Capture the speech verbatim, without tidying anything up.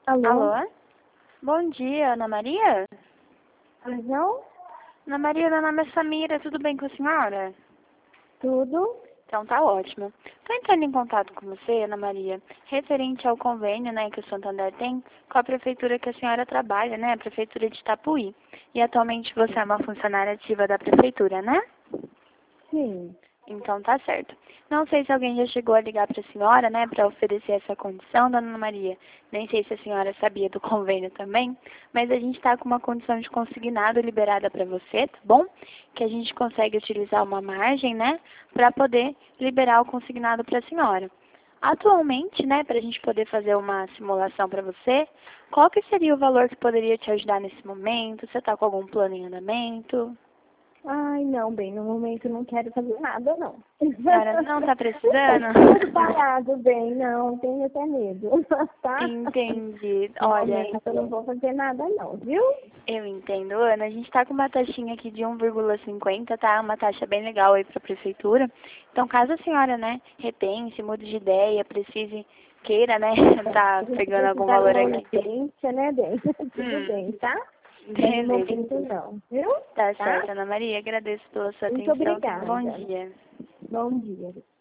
Alô? Alô? Bom dia, Ana Maria? Não? Ana Maria, meu nome é Samira, tudo bem com a senhora? Tudo? Então tá ótimo. Estou entrando em contato com você, Ana Maria, referente ao convênio, né, que o Santander tem com a prefeitura que a senhora trabalha, né, a prefeitura de Itapuí. E atualmente você é uma funcionária ativa da prefeitura, né? Sim. Então tá certo. Não sei se alguém já chegou a ligar para a senhora, né, para oferecer essa condição, dona Ana Maria. Nem sei se a senhora sabia do convênio também, mas a gente está com uma condição de consignado liberada para você, tá bom? Que a gente consegue utilizar uma margem, né, para poder liberar o consignado para a senhora. Atualmente, né, para a gente poder fazer uma simulação para você, qual que seria o valor que poderia te ajudar nesse momento? Você está com algum plano em andamento? Ai, não, bem, no momento não quero fazer nada, não. A senhora não está precisando? Tudo parado, bem, não, tenho até medo, tá? Entendi. No Olha, momento eu não vou fazer nada, não, viu? eu entendo, Ana. A gente está com uma taxinha aqui de um vírgula cinquenta, tá? Uma taxa bem legal aí para a prefeitura. Então, caso a senhora, né, repense, mude de ideia, precise, queira, né, tá pegando algum Precisar de valor uma aqui. urgência, né, bem? Tudo Hum, bem, tá? Mas no beleza. momento não, viu? Tá Tá? certo, Ana Maria. Agradeço pela sua Muito atenção. Tenha um bom obrigada. dia. Bom dia.